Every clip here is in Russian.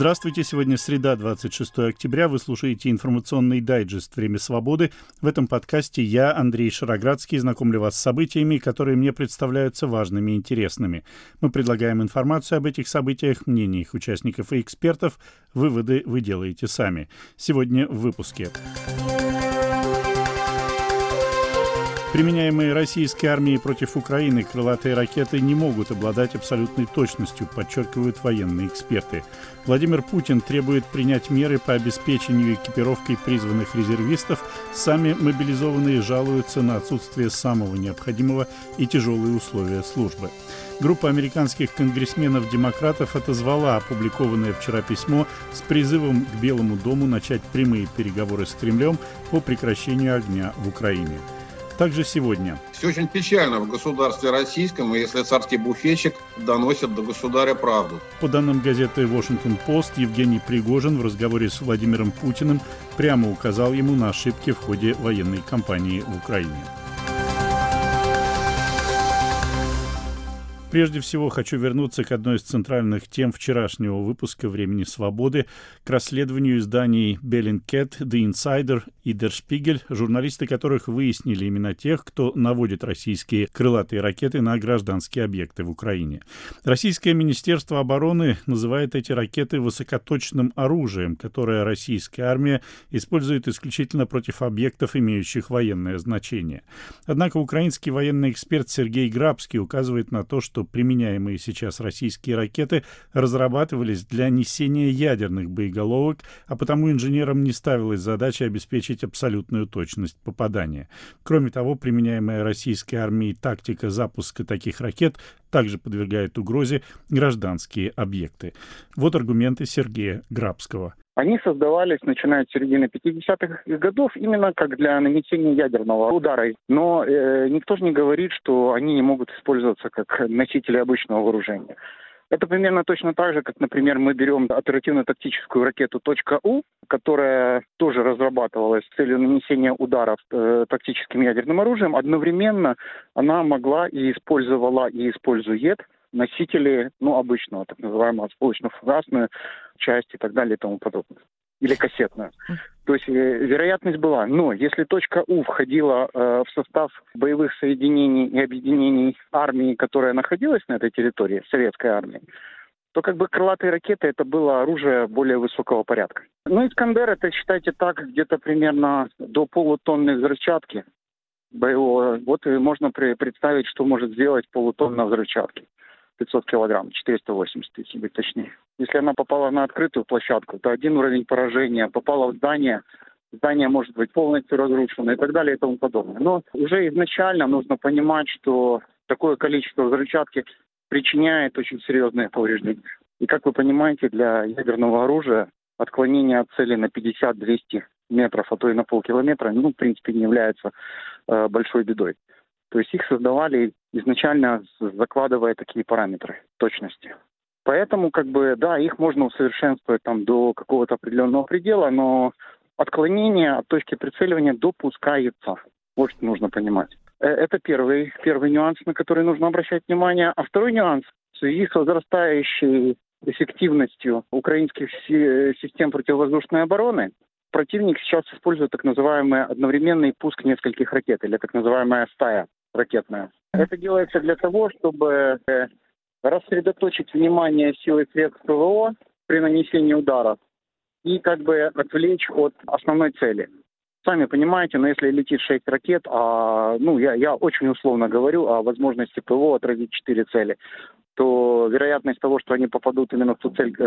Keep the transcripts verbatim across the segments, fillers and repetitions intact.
Здравствуйте, сегодня среда, двадцать шестое октября. Вы слушаете информационный дайджест «Время свободы». В этом подкасте я, Андрей Шароградский, знакомлю вас с событиями, которые мне представляются важными и интересными. Мы предлагаем информацию об этих событиях, мнения их участников и экспертов. Выводы вы делаете сами. Сегодня в выпуске. Применяемые российской армией против Украины крылатые ракеты не могут обладать абсолютной точностью, подчеркивают военные эксперты. Владимир Путин требует принять меры по обеспечению экипировкой призванных резервистов. Сами мобилизованные жалуются на отсутствие самого необходимого и тяжелые условия службы. Группа американских конгрессменов-демократов отозвала опубликованное вчера письмо с призывом к Белому дому начать прямые переговоры с Кремлем по прекращению огня в Украине. Также сегодня. Все очень печально в государстве российском, если царский буфетчик доносит до государя правду. По данным газеты «Вашингтон-Пост», Евгений Пригожин в разговоре с Владимиром Путиным прямо указал ему на ошибки в ходе военной кампании в Украине. Прежде всего, хочу вернуться к одной из центральных тем вчерашнего выпуска «Времени свободы», к расследованию изданий Bellingcat, The Insider и Der Spiegel, журналисты которых выяснили имена тех, кто наводит российские крылатые ракеты на гражданские объекты в Украине. Российское Министерство обороны называет эти ракеты высокоточным оружием, которое российская армия использует исключительно против объектов, имеющих военное значение. Однако украинский военный эксперт Сергей Грабский указывает на то, что применяемые сейчас российские ракеты разрабатывались для несения ядерных боеголовок, а потому инженерам не ставилась задача обеспечить абсолютную точность попадания. Кроме того, применяемая российской армией тактика запуска таких ракет также подвергает угрозе гражданские объекты. Вот аргументы Сергея Грабского. Они создавались, начиная с середины пятидесятых годов, именно как для нанесения ядерного удара. Но э, никто же не говорит, что они не могут использоваться как носители обычного вооружения. Это примерно точно так же, как, например, мы берем оперативно-тактическую ракету «У», которая тоже разрабатывалась с целью нанесения ударов э, тактическим ядерным оружием. Одновременно она могла и использовала, и использует носители, ну, обычного, так называемого сполучно-фугасную часть и так далее и тому подобное. Или кассетную. То есть э, вероятность была. Но если «У» входила э, в состав боевых соединений и объединений армии, которая находилась на этой территории, советской армии, то как бы крылатые ракеты это было оружие более высокого порядка. Ну, «Искандер» это, считайте так, где-то примерно до полутонны взрывчатки боевого. Вот и можно при- представить, что может сделать полутонна взрывчатки. пятьсот килограмм, четыреста восемьдесят, если быть точнее. Если она попала на открытую площадку, то один уровень поражения, попала в здание, здание может быть полностью разрушено и так далее и тому подобное. Но уже изначально нужно понимать, что такое количество взрывчатки причиняет очень серьезные повреждения. И как вы понимаете, для ядерного оружия отклонение от цели на пятьдесят-двести метров, а то и на полкилометра, ну, в принципе, не является э, большой бедой. То есть их создавали изначально, закладывая такие параметры точности. Поэтому, как бы, да, их можно усовершенствовать там до какого-то определенного предела, но отклонение от точки прицеливания допускается. Вот что нужно понимать. Это первый, первый нюанс, на который нужно обращать внимание. А второй нюанс, в связи с возрастающей эффективностью украинских систем противовоздушной обороны, противник сейчас использует так называемый одновременный пуск нескольких ракет, или так называемая стая ракетная. Это делается для того, чтобы рассредоточить внимание сил и средств ПВО при нанесении удара и как бы отвлечь от основной цели. Сами понимаете, но если летит шесть ракет, а, ну, я, я очень условно говорю о возможности ПВО отразить четыре цели, то вероятность того, что они попадут именно в ту цель,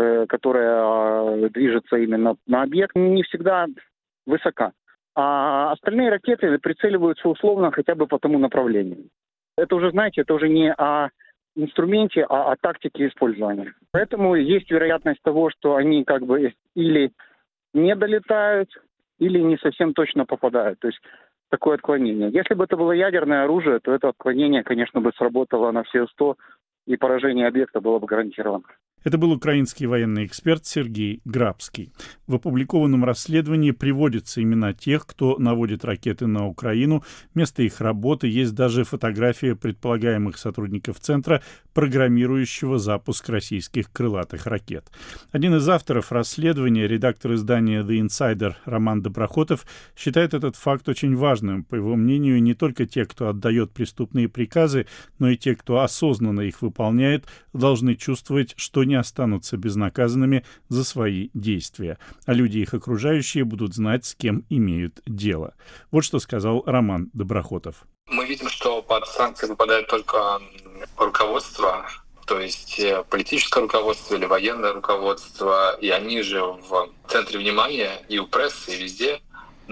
которая движется именно на объект, не всегда высока. А остальные ракеты прицеливаются условно хотя бы по тому направлению. Это уже, знаете, это уже не о инструменте, а о тактике использования. Поэтому есть вероятность того, что они как бы или не долетают, или не совсем точно попадают. То есть такое отклонение. Если бы это было ядерное оружие, то это отклонение, конечно, бы сработало на все сто, и поражение объекта было бы гарантировано. Это был украинский военный эксперт Сергей Грабский. В опубликованном расследовании приводятся имена тех, кто наводит ракеты на Украину. Место их работы, есть даже фотография предполагаемых сотрудников центра, программирующего запуск российских крылатых ракет. Один из авторов расследования, редактор издания The Insider Роман Доброхотов, считает этот факт очень важным. По его мнению, не только те, кто отдает преступные приказы, но и те, кто осознанно их выполняет, должны чувствовать, что не останутся безнаказанными за свои действия, а люди, их окружающие, будут знать, с кем имеют дело. Вот что сказал Роман Доброхотов. Мы видим, что под санкции попадает только руководство, то есть политическое руководство или военное руководство, и они же в центре внимания и у прессы, и везде.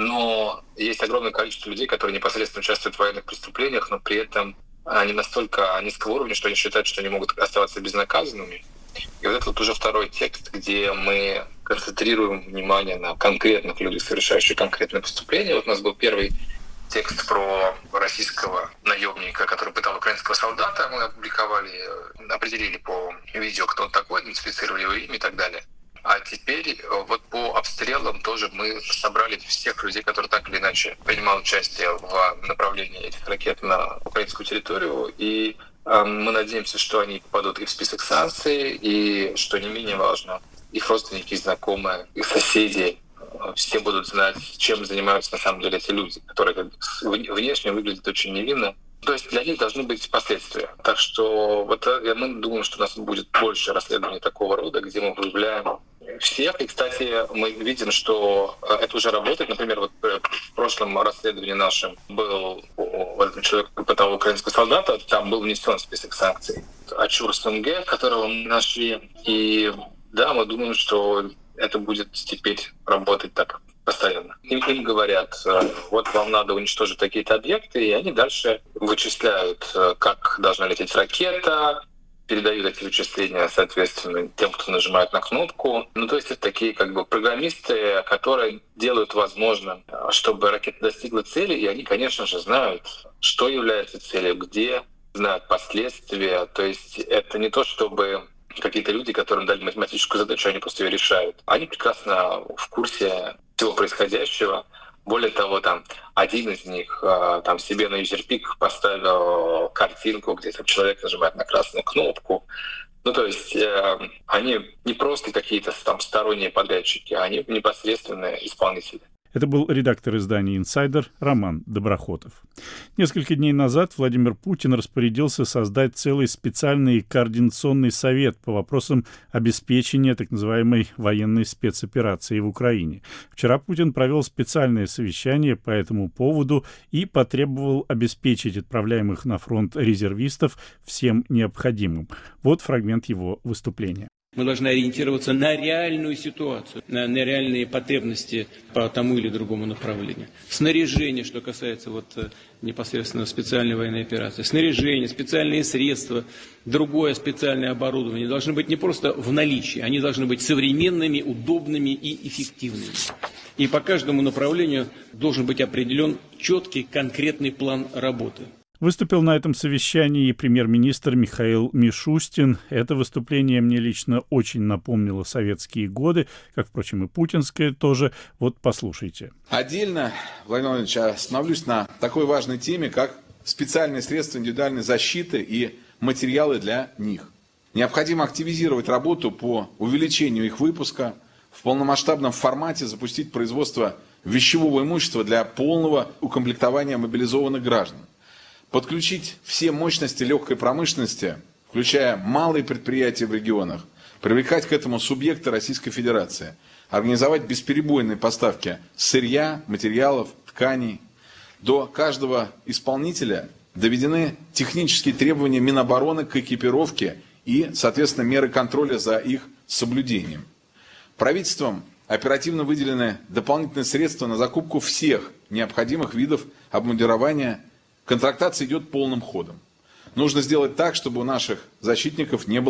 Но есть огромное количество людей, которые непосредственно участвуют в военных преступлениях, но при этом они настолько низкого уровня, что они считают, что они могут оставаться безнаказанными. И вот это вот уже второй текст, где мы концентрируем внимание на конкретных людях, совершающих конкретные преступления. Вот у нас был первый текст про российского наемника, который пытал украинского солдата. Мы опубликовали, определили по видео, кто он такой, идентифицировали его имя и так далее. А теперь вот по обстрелам тоже мы собрали всех людей, которые так или иначе принимали участие в направлении этих ракет на украинскую территорию. И э, мы надеемся, что они попадут и в список санкций, и, что не менее важно, их родственники, знакомые, их соседи, все будут знать, чем занимаются на самом деле эти люди, которые как бы внешне выглядят очень невинно. То есть для них должны быть последствия. Так что вот мы думаем, что у нас будет больше расследований такого рода, где мы выявляем всех. И, кстати, мы видим, что это уже работает. Например, вот в прошлом расследовании нашем был вот этот человек, пытал украинского солдата, там был внесен в список санкций Ачур Сунге, которого мы нашли. И да, мы думаем, что это будет теперь работать так постоянно. Им, им говорят, вот вам надо уничтожить такие-то объекты, и они дальше вычисляют, как должна лететь ракета, передают эти вычисления, соответственно, тем, кто нажимает на кнопку. Ну, то есть это такие как бы программисты, которые делают возможным, чтобы ракета достигла цели, и они, конечно же, знают, что является целью, где, знают последствия. То есть это не то, чтобы какие-то люди, которым дали математическую задачу, они просто ее решают. Они прекрасно в курсе всего происходящего. Более того, там один из них там себе на юзерпик поставил картинку, где там человек нажимает на красную кнопку. Ну, то есть э, они не просто какие-то там сторонние подрядчики, они непосредственные исполнители. Это был редактор издания «Инсайдер» Роман Доброхотов. Несколько дней назад Владимир Путин распорядился создать целый специальный координационный совет по вопросам обеспечения так называемой военной спецоперации в Украине. Вчера Путин провел специальное совещание по этому поводу и потребовал обеспечить отправляемых на фронт резервистов всем необходимым. Вот фрагмент его выступления. Мы должны ориентироваться на реальную ситуацию, на, на реальные потребности по тому или другому направлению. Снаряжение, что касается вот, непосредственно специальной военной операции. Снаряжение, специальные средства, другое специальное оборудование должны быть не просто в наличии, они должны быть современными, удобными и эффективными. И по каждому направлению должен быть определен четкий, конкретный план работы. Выступил на этом совещании и премьер-министр Михаил Мишустин. Это выступление мне лично очень напомнило советские годы, как, впрочем, и путинское тоже. Вот послушайте. Отдельно, Владимир Владимирович, остановлюсь на такой важной теме, как специальные средства индивидуальной защиты и материалы для них. Необходимо активизировать работу по увеличению их выпуска, в полномасштабном формате запустить производство вещевого имущества для полного укомплектования мобилизованных граждан. Подключить все мощности легкой промышленности, включая малые предприятия в регионах, привлекать к этому субъекты Российской Федерации, организовать бесперебойные поставки сырья, материалов, тканей. До каждого исполнителя доведены технические требования Минобороны к экипировке и, соответственно, меры контроля за их соблюдением. Правительством оперативно выделены дополнительные средства на закупку всех необходимых видов обмундирования. Контрактация идет полным ходом. Нужно сделать так, чтобы у наших защитников не было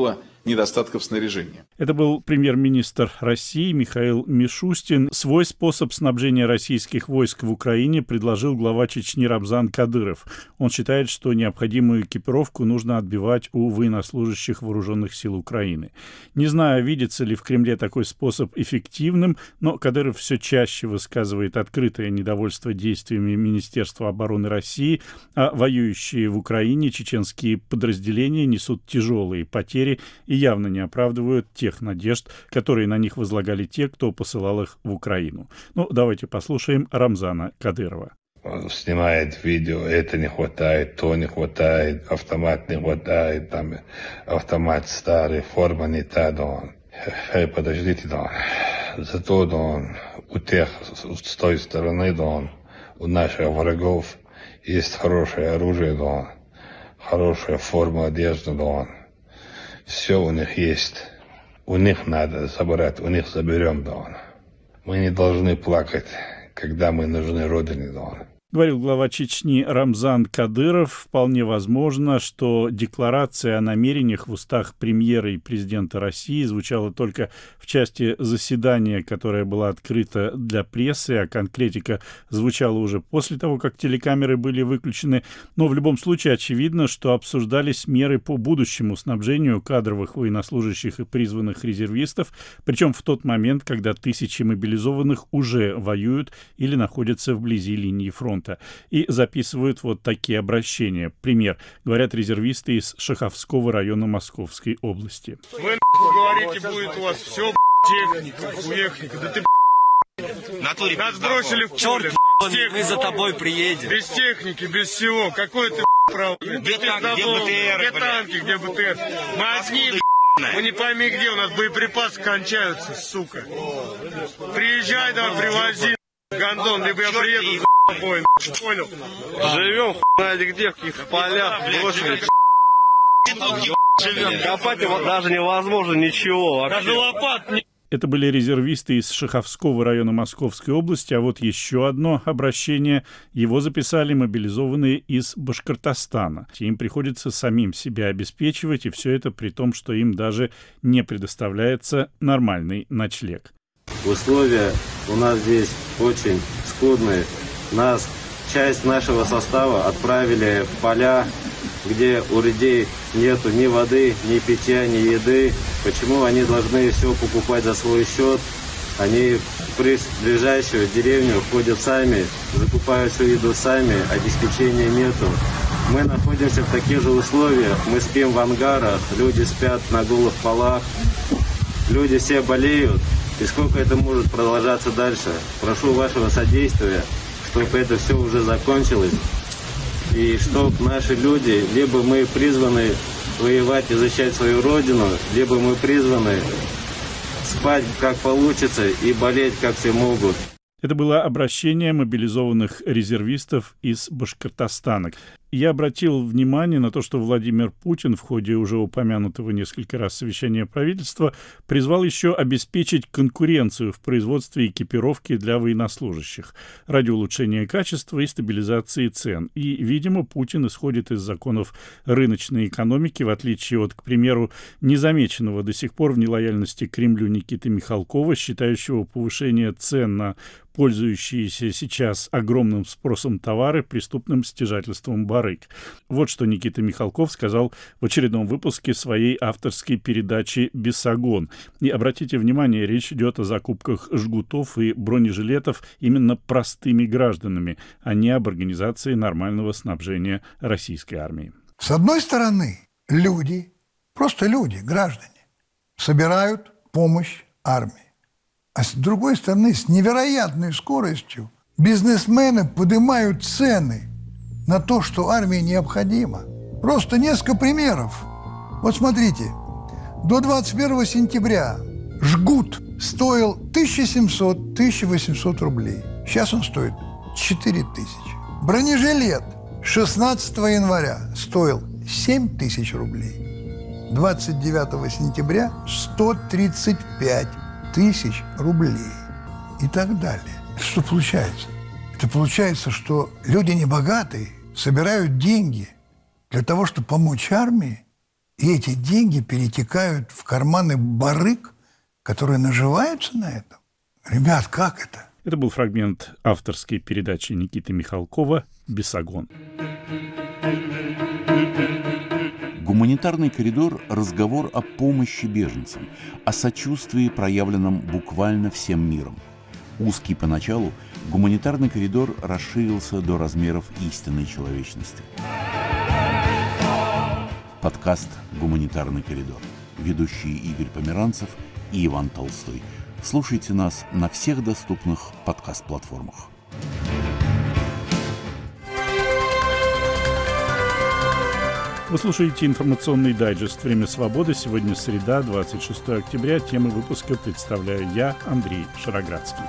недостатков снаряжения. Это был премьер-министр России Михаил Мишустин. Свой способ снабжения российских войск в Украине предложил глава Чечни Рамзан Кадыров. Он считает, что необходимую экипировку нужно отбивать у военнослужащих вооруженных сил Украины. Не знаю, видится ли в Кремле такой способ эффективным, но Кадыров все чаще высказывает открытое недовольство действиями Министерства обороны России, а воюющие в Украине чеченские подразделения несут тяжелые потери и явно не оправдывают тех надежд, которые на них возлагали те, кто посылал их в Украину. Ну, давайте послушаем Рамзана Кадырова. Он снимает видео, это не хватает, то не хватает, автомат не хватает, там автомат старый, форма не та, да он. Эй, подождите, да он. Зато, да он, у тех, с той стороны, да он, у наших врагов есть хорошее оружие, да он, хорошая форма одежды, да он. Все у них есть. У них надо забрать, у них заберем, да он. Мы не должны плакать, когда мы нужны Родине, да он. Говорил глава Чечни Рамзан Кадыров. Вполне возможно, что декларация о намерениях в устах премьера и президента России звучала только в части заседания, которое было открыто для прессы, а конкретика звучала уже после того, как телекамеры были выключены. Но в любом случае очевидно, что обсуждались меры по будущему снабжению кадровых военнослужащих и призванных резервистов, причем в тот момент, когда тысячи мобилизованных уже воюют или находятся вблизи линии фронта. И записывают вот такие обращения. Пример. Говорят резервисты из Шаховского района Московской области. Вы говорите, будет у вас все техника, техника. Да ты натуре нас бросили в черт, мы за тобой приедем. Без техники, без всего. Какой ты право? Где танки, где БТР? Мы одни, мы не пойми где, у нас боеприпасы кончаются, сука. Приезжай, давай, привози, гандон, либо я приеду, бой, понял? Живем, знаете где, в каких-то полях, бросили, копать его даже невозможно ничего. Даже лопат не... Это были резервисты из Шаховского района Московской области, а вот еще одно обращение. Его записали мобилизованные из Башкортостана. Им приходится самим себя обеспечивать, и все это при том, что им даже не предоставляется нормальный ночлег. Условия у нас здесь очень скудные. Нас, часть нашего состава отправили в поля, где у людей нету ни воды, ни питья, ни еды. Почему они должны все покупать за свой счет? Они в ближайшую деревню ходят сами, закупают всю еду сами, обеспечения нету. Мы находимся в таких же условиях, мы спим в ангарах, люди спят на голых полах, люди все болеют. И сколько это может продолжаться дальше? Прошу вашего содействия, чтобы это все уже закончилось. И чтобы наши люди, либо мы призваны воевать и защищать свою родину, либо мы призваны спать как получится и болеть как все могут. Это было обращение мобилизованных резервистов из Башкортостана. Я обратил внимание на то, что Владимир Путин в ходе уже упомянутого несколько раз совещания правительства призвал еще обеспечить конкуренцию в производстве экипировки для военнослужащих ради улучшения качества и стабилизации цен. И, видимо, Путин исходит из законов рыночной экономики, в отличие от, к примеру, незамеченного до сих пор в нелояльности к Кремлю Никиты Михалкова, считающего повышение цен на пользующиеся сейчас огромным спросом товары преступным стяжательством барыг. Вот что Никита Михалков сказал в очередном выпуске своей авторской передачи «Бесогон». И обратите внимание, речь идет о закупках жгутов и бронежилетов именно простыми гражданами, а не об организации нормального снабжения российской армии. С одной стороны, люди, просто люди, граждане, собирают помощь армии. А с другой стороны, с невероятной скоростью бизнесмены поднимают цены на то, что армии необходимо. Просто несколько примеров. Вот смотрите, до двадцать первого сентября жгут стоил тысяча семьсот - тысяча восемьсот рублей. Сейчас он стоит четыре тысячи. Бронежилет шестнадцатого января стоил семь тысяч рублей. двадцать девятого сентября сто тридцать пять тысяч рублей и так далее. Что получается? Это получается, что люди небогатые собирают деньги для того, чтобы помочь армии, И эти деньги перетекают в карманы барыг, которые наживаются на этом. Ребят, как это? Это был фрагмент авторской передачи Никиты Михалкова «Бесогон». Гуманитарный коридор – разговор о помощи беженцам, о сочувствии, проявленном буквально всем миром. Узкий поначалу, гуманитарный коридор расширился до размеров истинной человечности. Подкаст «Гуманитарный коридор». Ведущие Игорь Померанцев и Иван Толстой. Слушайте нас на всех доступных подкаст-платформах. Вы слушаете информационный дайджест «Время свободы». Сегодня среда, двадцать шестое октября. Темы выпуска представляю я, Андрей Шароградский.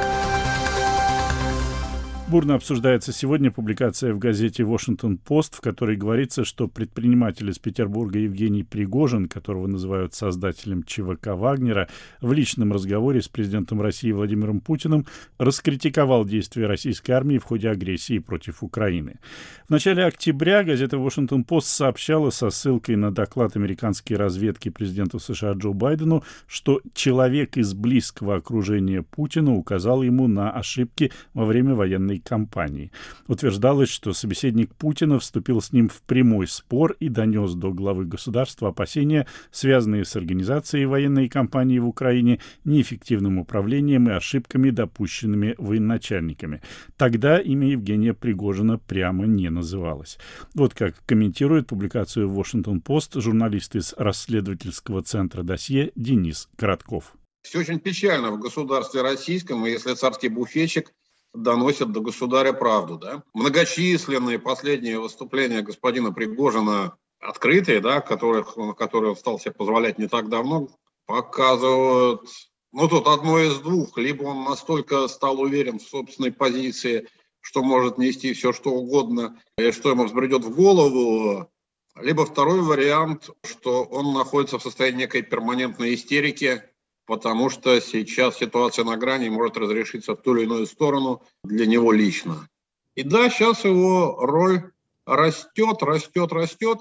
Бурно обсуждается сегодня публикация в газете «Вашингтон-Пост», в которой говорится, что предприниматель из Петербурга Евгений Пригожин, которого называют создателем ЧВК «Вагнера», в личном разговоре с президентом России Владимиром Путиным раскритиковал действия российской армии в ходе агрессии против Украины. В начале октября газета «Вашингтон-Пост» сообщала со ссылкой на доклад американской разведки президенту США Джо Байдену, что человек из близкого окружения Путина указал ему на ошибки во время военной кампании. Утверждалось, что собеседник Путина вступил с ним в прямой спор и донес до главы государства опасения, связанные с организацией военной кампании в Украине, неэффективным управлением и ошибками, допущенными военачальниками. Тогда имя Евгения Пригожина прямо не называлось. Вот как комментирует публикацию в «Вашингтон-Пост» журналист из расследовательского центра «Досье» Денис Коротков. Все очень печально в государстве российском, и если царский буфетчик доносят до государя правду, да. Многочисленные последние выступления господина Пригожина, открытые, да, которых, которые он стал себе позволять не так давно, показывают, ну, тут одно из двух. Либо он настолько стал уверен в собственной позиции, что может нести все, что угодно, и что ему взбредет в голову, либо второй вариант, что он находится в состоянии некой перманентной истерики, потому что сейчас ситуация на грани может разрешиться в ту или иную сторону для него лично. И да, сейчас его роль растет, растет, растет,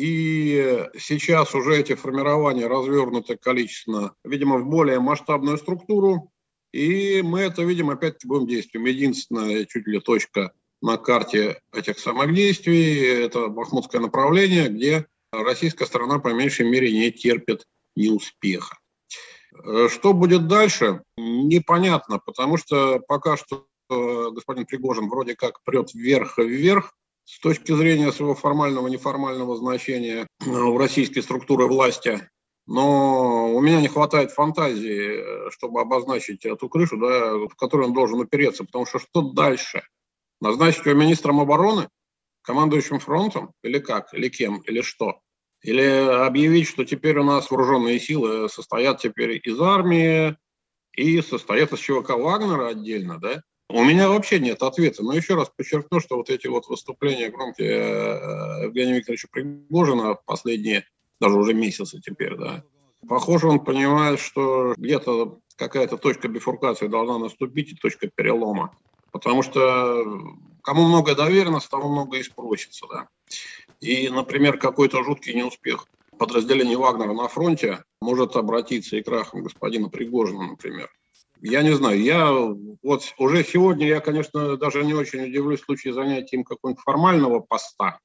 и сейчас уже эти формирования развернуты количественно, видимо, в более масштабную структуру, и мы это видим опять боевым действием. Единственная чуть ли точка на карте этих самых действий – это бахмутское направление, где российская сторона по меньшей мере не терпит неуспеха. Что будет дальше, непонятно, потому что пока что господин Пригожин вроде как прет вверх и вверх с точки зрения своего формального и неформального значения в российской структуре власти. Но у меня не хватает фантазии, чтобы обозначить эту крышу, да, в которую он должен упереться, потому что что дальше? Назначить его министром обороны, командующим фронтом или как, или кем, или что? Или объявить, что теперь у нас вооруженные силы состоят теперь из армии и состоят из ЧВК Вагнера отдельно, да? У меня вообще нет ответа. Но еще раз подчеркну, что вот эти вот выступления громкие Евгения Викторовича Пригожина последние, даже уже месяцы теперь, да, похоже, он понимает, что где-то какая-то точка бифуркации должна наступить и точка перелома. Потому что кому много доверено, тому много и спросится, да. И, например, какой-то жуткий неуспех подразделения Вагнера на фронте может обратиться и крахом господина Пригожина, например. Я не знаю, я вот уже сегодня, я, конечно, даже не очень удивлюсь в случае занятия им какого-нибудь формального поста,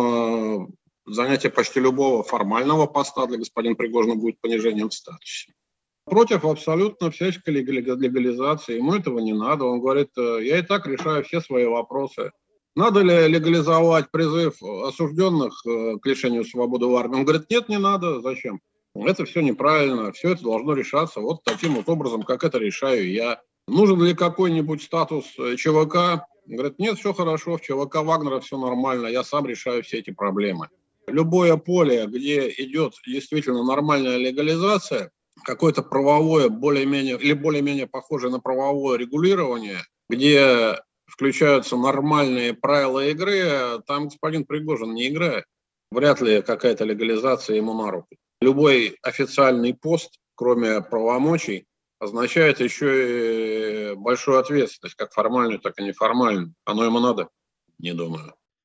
но занятие почти любого формального поста для господина Пригожина будет понижением в статусе. Против абсолютно всяческой легализации, ему этого не надо. Он говорит, я и так решаю все свои вопросы. Надо ли легализовать призыв осужденных к лишению свободы в армии? Он говорит, нет, не надо. Зачем? Это все неправильно. Все это должно решаться вот таким вот образом, как это решаю я. Нужен ли какой-нибудь статус ЧВК? Он говорит, нет, все хорошо, в ЧВК Вагнера все нормально, я сам решаю все эти проблемы. Любое поле, где идет действительно нормальная легализация, какое-то правовое, более-менее, или более-менее похожее на правовое регулирование, где включаются нормальные правила игры, там господин Пригожин не играет. Вряд ли какая-то легализация ему на руку. Любой официальный пост, кроме правомочий, означает еще и большую ответственность, как формальную, так и неформальную. Оно ему надо? Не думаю.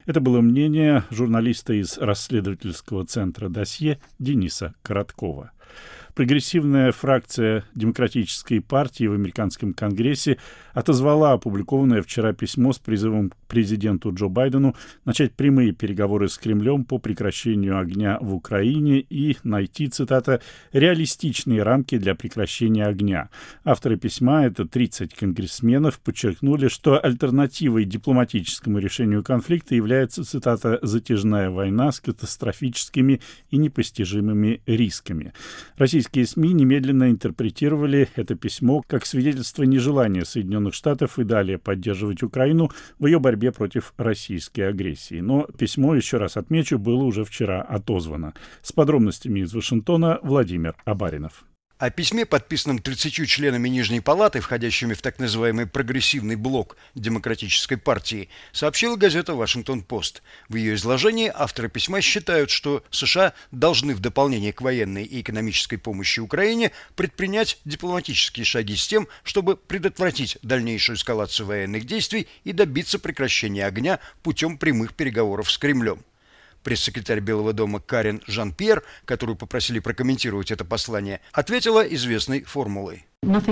Это было мнение журналиста из расследовательского центра «Досье» Дениса Короткова. Прогрессивная фракция Демократической партии в американском Конгрессе отозвала опубликованное вчера письмо с призывом к президенту Джо Байдену начать прямые переговоры с Кремлем по прекращению огня в Украине и найти, цитата, «реалистичные рамки для прекращения огня». Авторы письма, это тридцать конгрессменов, подчеркнули, что альтернативой дипломатическому решению конфликта является, цитата, «затяжная война с катастрофическими и непостижимыми рисками». Российские СМИ немедленно интерпретировали это письмо как свидетельство нежелания Соединенных Штатов и далее поддерживать Украину в ее борьбе против российской агрессии. Но письмо, еще раз отмечу, было уже вчера отозвано. С подробностями из Вашингтона Владимир Абаринов. О письме, подписанном тридцатью членами Нижней Палаты, входящими в так называемый прогрессивный блок Демократической партии, сообщила газета «Вашингтон-Пост». В ее изложении авторы письма считают, что США должны в дополнение к военной и экономической помощи Украине предпринять дипломатические шаги с тем, чтобы предотвратить дальнейшую эскалацию военных действий и добиться прекращения огня путем прямых переговоров с Кремлем. Пресс-секретарь Белого дома Карен Жан-Пьер, которую попросили прокомментировать это послание, ответила известной формулой.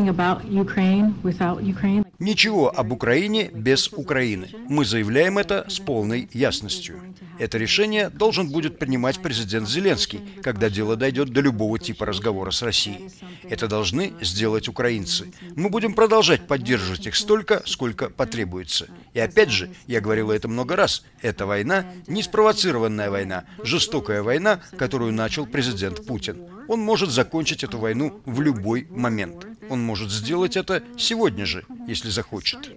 Ничего об Украине без Украины. Мы заявляем это с полной ясностью. Это решение должен будет принимать президент Зеленский, когда дело дойдет до любого типа разговора с Россией. Это должны сделать украинцы. Мы будем продолжать поддерживать их столько, сколько потребуется. И опять же, я говорил это много раз, эта война не спровоцированная война, жестокая война, которую начал президент Путин. Он может закончить эту войну в любой момент. Он может сделать это сегодня же, если захочет.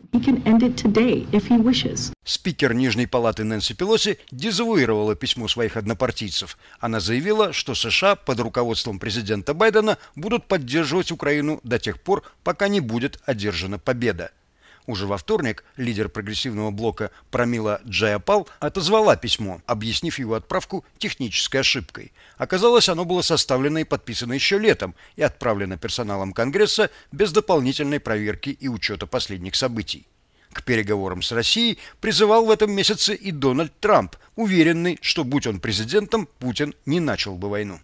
Спикер Нижней Палаты Нэнси Пелоси дезавуировала письмо своих однопартийцев. Она заявила, что США под руководством президента Байдена будут поддерживать Украину до тех пор, пока не будет одержана победа. Уже во вторник лидер прогрессивного блока Прамила Джаяпал отозвала письмо, объяснив его отправку технической ошибкой. Оказалось, оно было составлено и подписано еще летом и отправлено персоналом Конгресса без дополнительной проверки и учета последних событий. К переговорам с Россией призывал в этом месяце и Дональд Трамп, уверенный, что, будь он президентом, Путин не начал бы войну.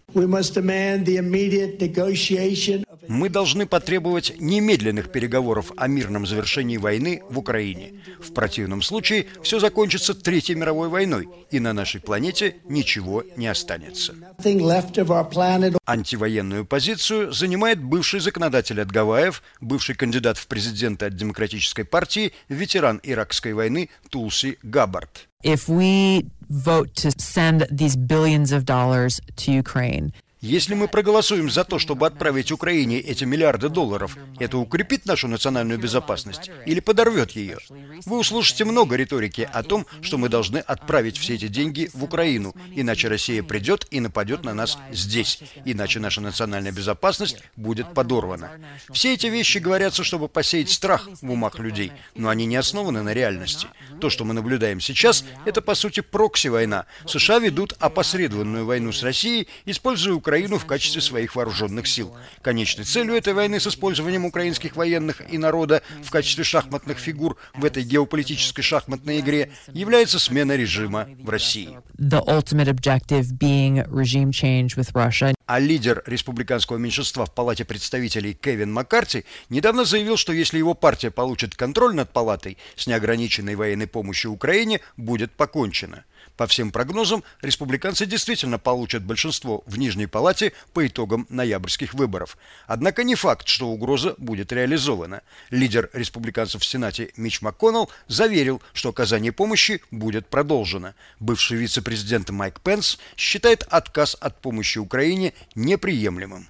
Мы должны потребовать немедленных переговоров о мирном завершении войны в Украине. В противном случае все закончится Третьей мировой войной, и на нашей планете ничего не останется. Антивоенную позицию занимает бывший законодатель от Гавайев, бывший кандидат в президенты от Демократической партии, ветеран иракской войны Тулси Габбард. If we vote to send these billions of dollars to Ukraine, Если мы проголосуем за то, чтобы отправить Украине эти миллиарды долларов, это укрепит нашу национальную безопасность или подорвет ее? Вы услышите много риторики о том, что мы должны отправить все эти деньги в Украину, иначе Россия придет и нападет на нас здесь, иначе наша национальная безопасность будет подорвана. Все эти вещи говорятся, чтобы посеять страх в умах людей, но они не основаны на реальности. То, что мы наблюдаем сейчас, это по сути прокси-война. США ведут опосредованную войну с Россией, используя Украину Украину в качестве своих вооруженных сил. Конечной целью этой войны с использованием украинских военных и народа в качестве шахматных фигур в этой геополитической шахматной игре является смена режима в России. The ultimate objective being regime change with Russia. А лидер республиканского меньшинства в Палате представителей Кевин Маккарти недавно заявил, что если его партия получит контроль над палатой, с неограниченной военной помощью Украине будет покончено. По всем прогнозам, республиканцы действительно получат большинство в Нижней Палате по итогам ноябрьских выборов. Однако не факт, что угроза будет реализована. Лидер республиканцев в Сенате Митч МакКоннелл заверил, что оказание помощи будет продолжено. Бывший вице-президент Майк Пенс считает отказ от помощи Украине неприемлемым.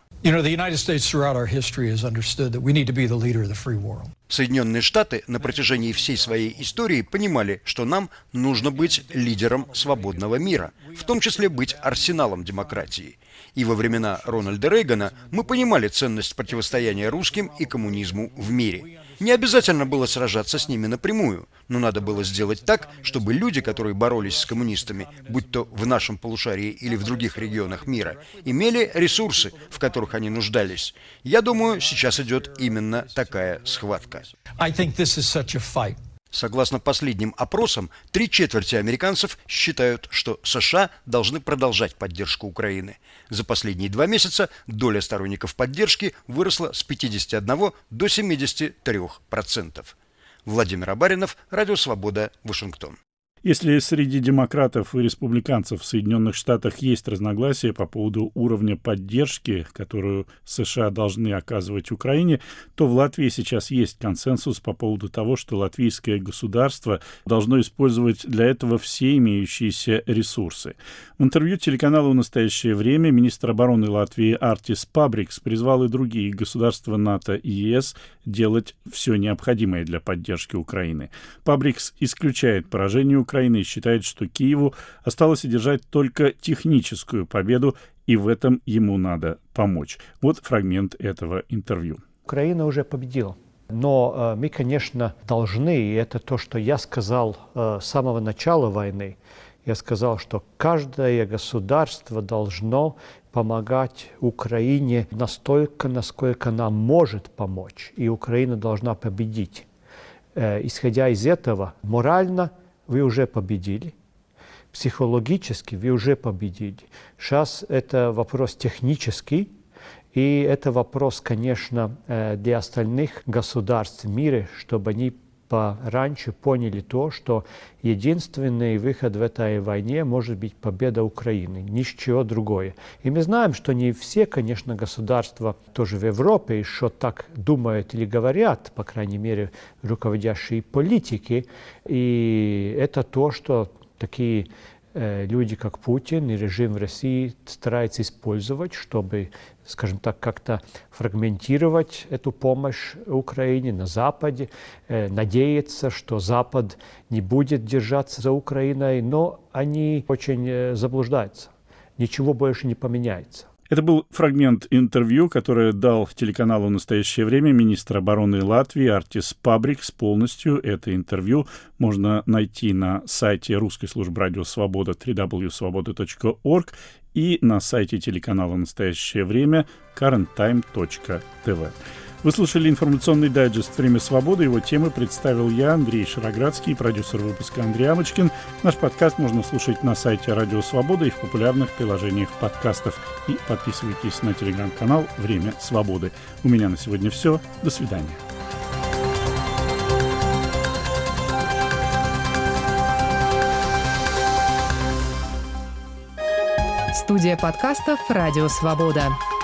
Соединенные Штаты на протяжении всей своей истории понимали, что нам нужно быть лидером свободного мира, в том числе быть арсеналом демократии. И во времена Рональда Рейгана мы понимали ценность противостояния русским и коммунизму в мире. Не обязательно было сражаться с ними напрямую, но надо было сделать так, чтобы люди, которые боролись с коммунистами, будь то в нашем полушарии или в других регионах мира, имели ресурсы, в которых они нуждались. Я думаю, сейчас идет именно такая схватка. Согласно последним опросам, три четверти американцев считают, что США должны продолжать поддержку Украины. За последние два месяца доля сторонников поддержки выросла с пятидесяти одного до семидесяти трёх процентов. Владимир Абаринов, Радио Свобода, Вашингтон. Если среди демократов и республиканцев в Соединенных Штатах есть разногласия по поводу уровня поддержки, которую США должны оказывать Украине, то в Латвии сейчас есть консенсус по поводу того, что латвийское государство должно использовать для этого все имеющиеся ресурсы. В интервью телеканалу «Настоящее время» министр обороны Латвии Артис Пабрикс призвал и другие государства НАТО и ЕС делать все необходимое для поддержки Украины. Пабрикс исключает поражение Украины Украины и считает, что Киеву осталось одержать только техническую победу, и в этом ему надо помочь. Вот фрагмент этого интервью. Украина уже победила. Но э, мы, конечно, должны, и это то, что я сказал э, с самого начала войны, я сказал, что каждое государство должно помогать Украине настолько, насколько она может помочь, и Украина должна победить. Э, исходя из этого, морально вы уже победили, психологически вы уже победили. Сейчас это вопрос технический, и это вопрос, конечно, для остальных государств в мире, чтобы они пораньше поняли то, что единственный выход в этой войне может быть победа Украины, ничего другое. И мы знаем, что не все, конечно, государства тоже в Европе еще так думают или говорят, по крайней мере, руководящие политики. И это то, что такие э, люди, как Путин и режим в России стараются использовать, чтобы, скажем так, как-то фрагментировать эту помощь Украине на Западе, э, надеяться, что Запад не будет держаться за Украиной, но они очень э, заблуждаются. Ничего больше не поменяется. Это был фрагмент интервью, которое дал телеканалу «Настоящее время» министр обороны Латвии Артис Пабрикс. Полностью это интервью можно найти на сайте русской службы «Радио Свобода» дабл ю дабл ю дабл ю точка свобода точка орг и на сайте телеканала «Настоящее время» карент тайм точка ти ви. Вы слушали информационный дайджест «Время свободы». Его темы представил я, Андрей Шароградский, продюсер выпуска Андрей Амочкин. Наш подкаст можно слушать на сайте Радио Свобода и в популярных приложениях подкастов. И подписывайтесь на телеграм-канал «Время свободы». У меня на сегодня все. До свидания. Студия подкастов «Радио Свобода».